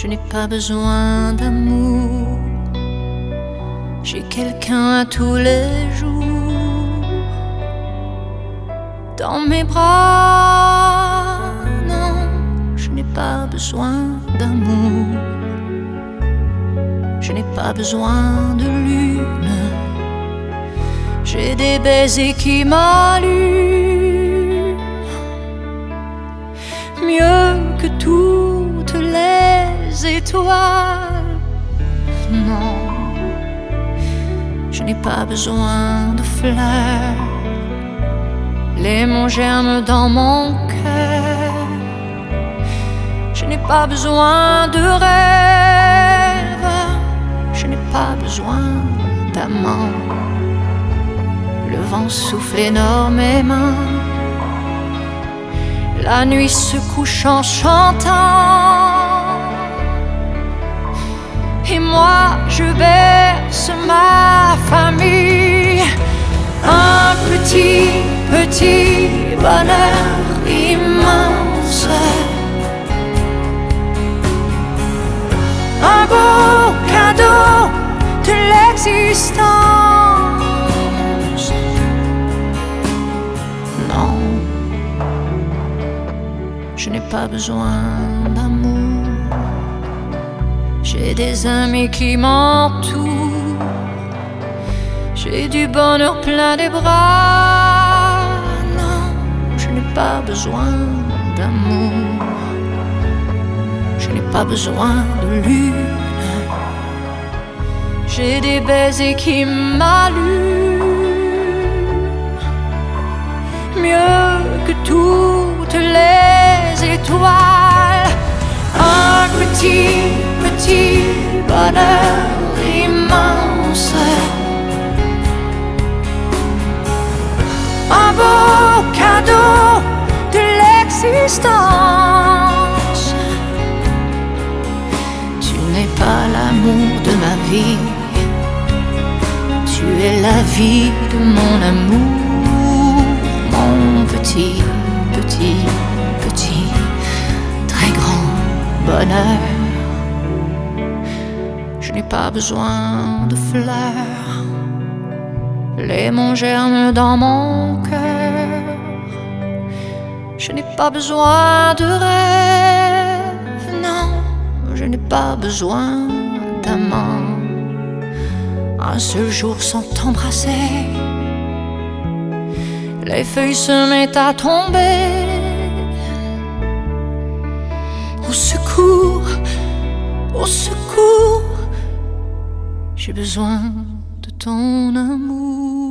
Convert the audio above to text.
Je n'ai pas besoin d'amour. J'ai quelqu'un à tous les jours. Dans mes bras, non, je n'ai pas besoin d'amour. Je n'ai pas besoin de lune. J'ai des baisers qui m'allument mieux que toutes les étoiles. Non, je n'ai pas besoin de fleurs. Les mots germent dans mon cœur. Je n'ai pas besoin de rêve. Je n'ai pas besoin d'amant. Le vent souffle énormément. La nuit se couche en chantant. Et moi je berce ma famille. Un petit, petit bonheur immense. Un beau cadeau de l'existence. Non, je n'ai pas besoin d'amour. J'ai des amis qui m'entourent. J'ai du bonheur plein les bras. Non, je n'ai pas besoin d'amour. Je n'ai pas besoin de lune. J'ai des baisers qui m'allument mieux que toutes les étoiles. Un petit, petit bonheur immense. Un beau cadeau de l'existence. Tu n'es pas l'amour de ma vie. Tu es la vie de mon amour. Mon petit, petit, petit, très grand bonheur. Je n'ai pas besoin de fleurs. Les mots germent dans mon cœur. Je n'ai pas besoin de rêve. Non, je n'ai pas besoin d'amant. Un seul jour sans t'embrasser, les feuilles se mettent à tomber. Au secours, au secours, j'ai besoin de ton amour.